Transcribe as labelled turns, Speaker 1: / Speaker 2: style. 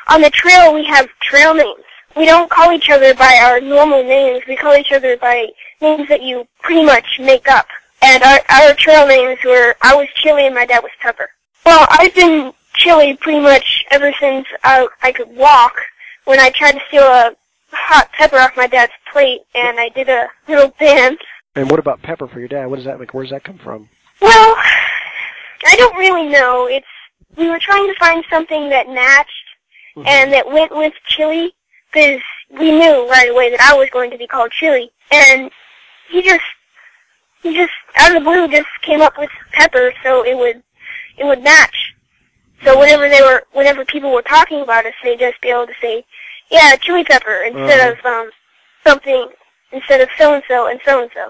Speaker 1: on the trail we have trail names. We don't call each other by our normal names. We call each other by names that you pretty much make up. And our trail names were, I was Chili and my dad was Pepper. Well, I've been Chili pretty much ever since I could walk, when I tried to steal a hot pepper off my dad's plate, and I did a little dance.
Speaker 2: And what about Pepper for your dad? What is that like? Where does that come from?
Speaker 1: Well, I don't really know. We were trying to find something that matched and that went with Chili, because we knew right away that I was going to be called Chili. And he just out of the blue just came up with Pepper, so it would match. So whenever people were talking about us, they'd just be able to say, yeah, Chili Pepper, instead of so-and-so and so-and-so.